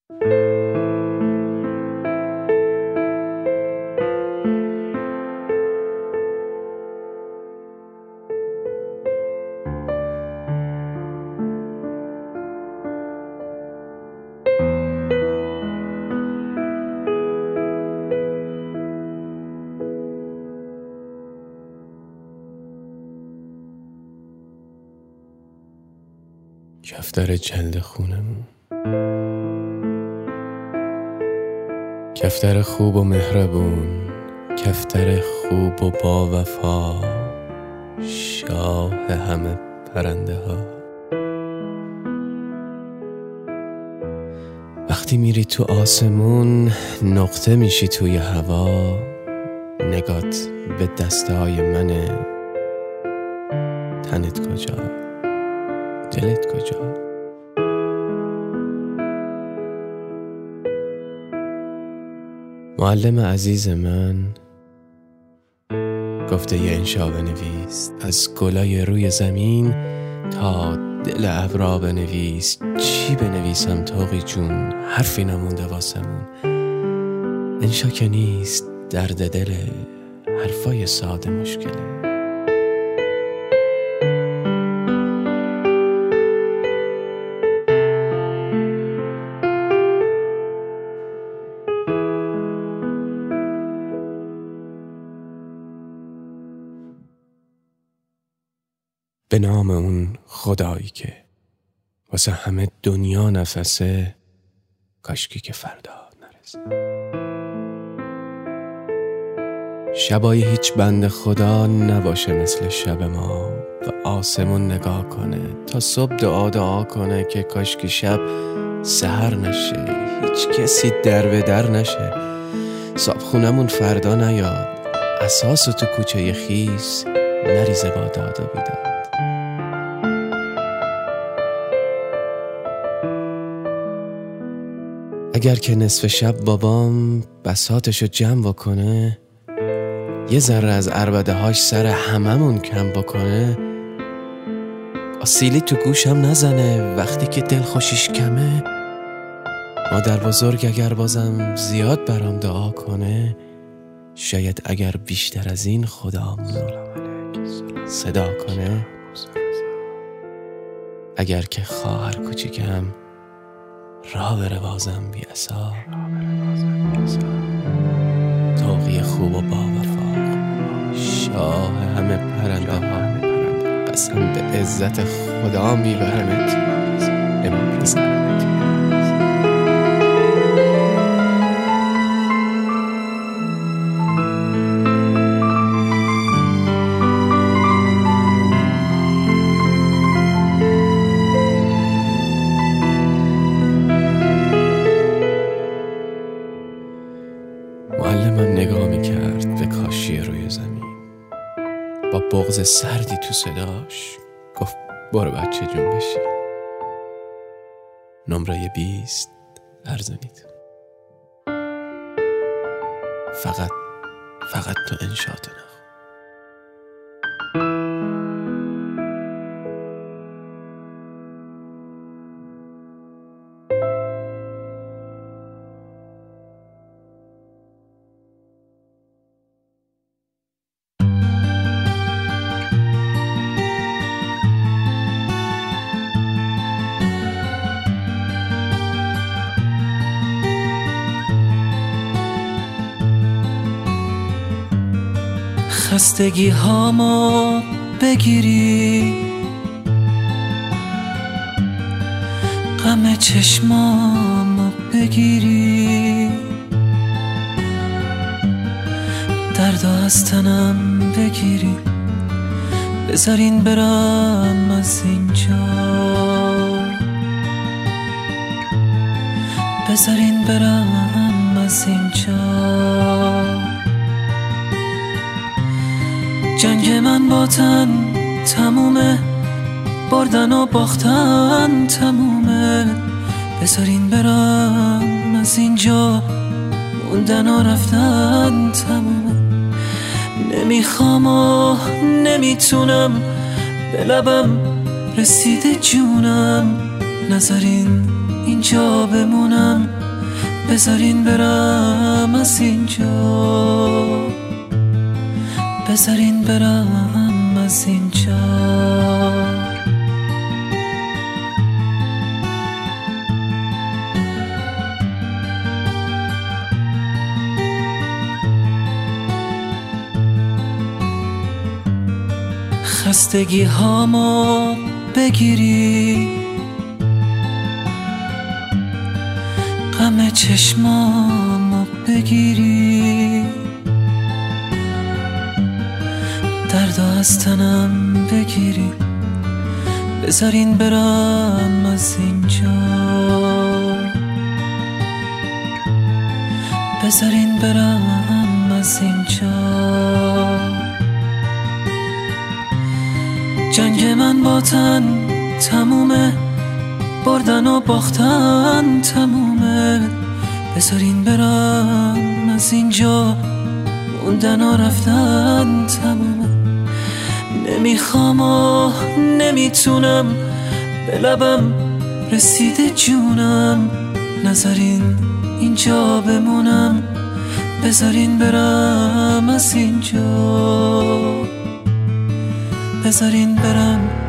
کفتر جلد خونمون، کفتر خوب و مهربون، کفتر خوب و با وفا، شاه همه پرنده ها. وقتی میری تو آسمون نقطه میشی توی هوا، نگات به دستای منه، تنت کجا؟ دلت کجا؟ معلم عزیز من گفته یه انشا بنویس، از گلای روی زمین تا دل ابرا بنویس. چی بنویسم طاقی جون؟ حرفی نمونده واسمون. انشا که نیست، درد دله، حرفای ساده مشکله. به نام اون خدایی که واسه همه دنیا نفسه، کاشکی که فردا نرسه. شبای هیچ بنده خدا نباشه مثل شب ما، به آسمون نگاه کنه تا صبح دعا کنه که کاشکی شب سحر نشه، هیچ کسی در به در نشه، صاحب خونمون فردا نیاد، اساسو تو کوچه خیس نریزه با داد و بیداد. اگر که نصف شب بابام بساطشو جمع بکنه، یه ذره از عربده هاش سر هممون کم بکنه، آسیلی تو گوشم نزنه وقتی که دل خوشیش کمه، مادر بزرگ اگر بازم زیاد برام دعا کنه، شاید اگر بیشتر از این خدامون صدا کنه. اگر که خواهر کوچیکم راه بره بازم بی اثار، طاقی خوب و با وفا، شاه همه پرنده ها، قسم به عزت خدا میبرمت امروز. معلمم نگاه میکرد به کاشی روی زمین، با بغض سردی تو صداش گفت برو بچه جون بشی، نمره 20 ارزانید، فقط تو انشاءتو نخون. خستگی هامو بگیری، غم چشمامو بگیری، درد از تنم بگیری، بذارین برم از اینجا، بذارین برم از اینجا. جنگ من با تن تمومه، بردن و باختن تمومه، بذارین برم از اینجا، موندن و رفتن تمومه. نمیخوام و نمیتونم، به لبم رسیده جونم، نذارین اینجا بمونم، بذارین برم از اینجا، بذارین برم از اینجا. خستگی هامو بگیری، غم چشمامو بگیری، درد از تنم بگیری، بذارین برم از اینجا، بذارین برم از اینجا. جنگ من با تن تمومه، بردن و باختن تمومه، بذارین برم از اینجا، موندن و رفتن تمومه. نمیخوام و نمیتونم، به لبم رسیده جونم، نذارین اینجا بمونم، بذارین برم از اینجا، بذارین برم